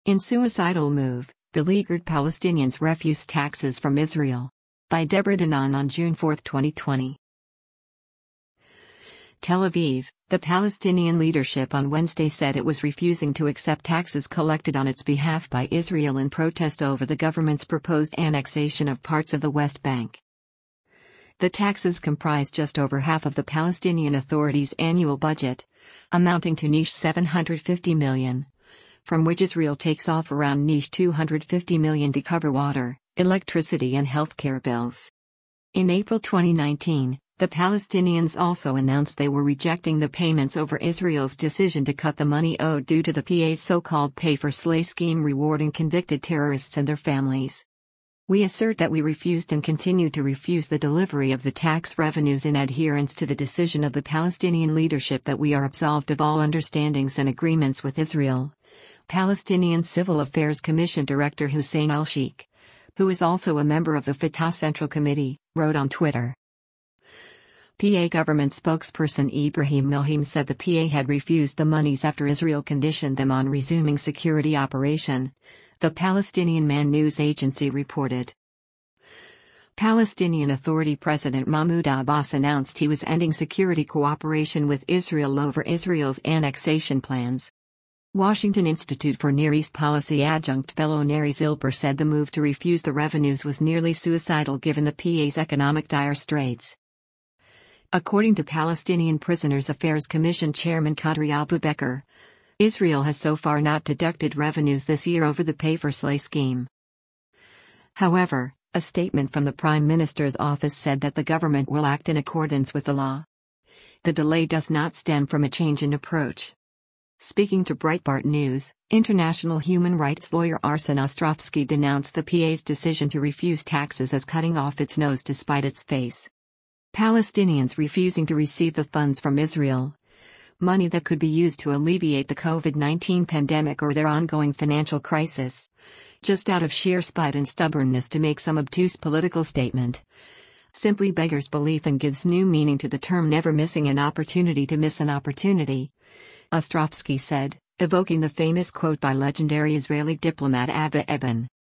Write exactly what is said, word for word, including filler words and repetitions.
In suicidal move, beleaguered Palestinians refuse taxes from Israel. By Deborah Danan on June fourth, twenty twenty. Tel Aviv, the Palestinian leadership on Wednesday said it was refusing to accept taxes collected on its behalf by Israel in protest over the government's proposed annexation of parts of the West Bank. The taxes comprise just over half of the Palestinian Authority's annual budget, amounting to seven hundred fifty million dollars, from which Israel takes off around two hundred fifty million dollars to cover water, electricity and healthcare bills. In April twenty nineteen, the Palestinians also announced they were rejecting the payments over Israel's decision to cut the money owed due to the P A's so-called pay-for-slay scheme rewarding convicted terrorists and their families. We assert that we refused and continue to refuse the delivery of the tax revenues in adherence to the decision of the Palestinian leadership that we are absolved of all understandings and agreements with Israel. Palestinian Civil Affairs Commission Director Hussein al-Sheikh, who is also a member of the Fatah Central Committee, wrote on Twitter. P A government spokesperson Ibrahim Milhim said the P A had refused the monies after Israel conditioned them on resuming security operation, the Palestinian Man news agency reported. Palestinian Authority President Mahmoud Abbas announced he was ending security cooperation with Israel over Israel's annexation plans. Washington Institute for Near East Policy adjunct fellow Neri Zilber said the move to refuse the revenues was nearly suicidal given the P A's economic dire straits. According to Palestinian Prisoners Affairs Commission Chairman Qadri Abubekar, Israel has so far not deducted revenues this year over the pay-for-slay scheme. However, a statement from the Prime Minister's office said that the government will act in accordance with the law. The delay does not stem from a change in approach. Speaking to Breitbart News, international human rights lawyer Arsen Ostrovsky denounced the P A's decision to refuse taxes as cutting off its nose to spite its face. Palestinians refusing to receive the funds from Israel, money that could be used to alleviate the COVID nineteen pandemic or their ongoing financial crisis, just out of sheer spite and stubbornness to make some obtuse political statement, simply beggars belief and gives new meaning to the term never missing an opportunity to miss an opportunity, Ostrovsky said, evoking the famous quote by legendary Israeli diplomat Abba Eban.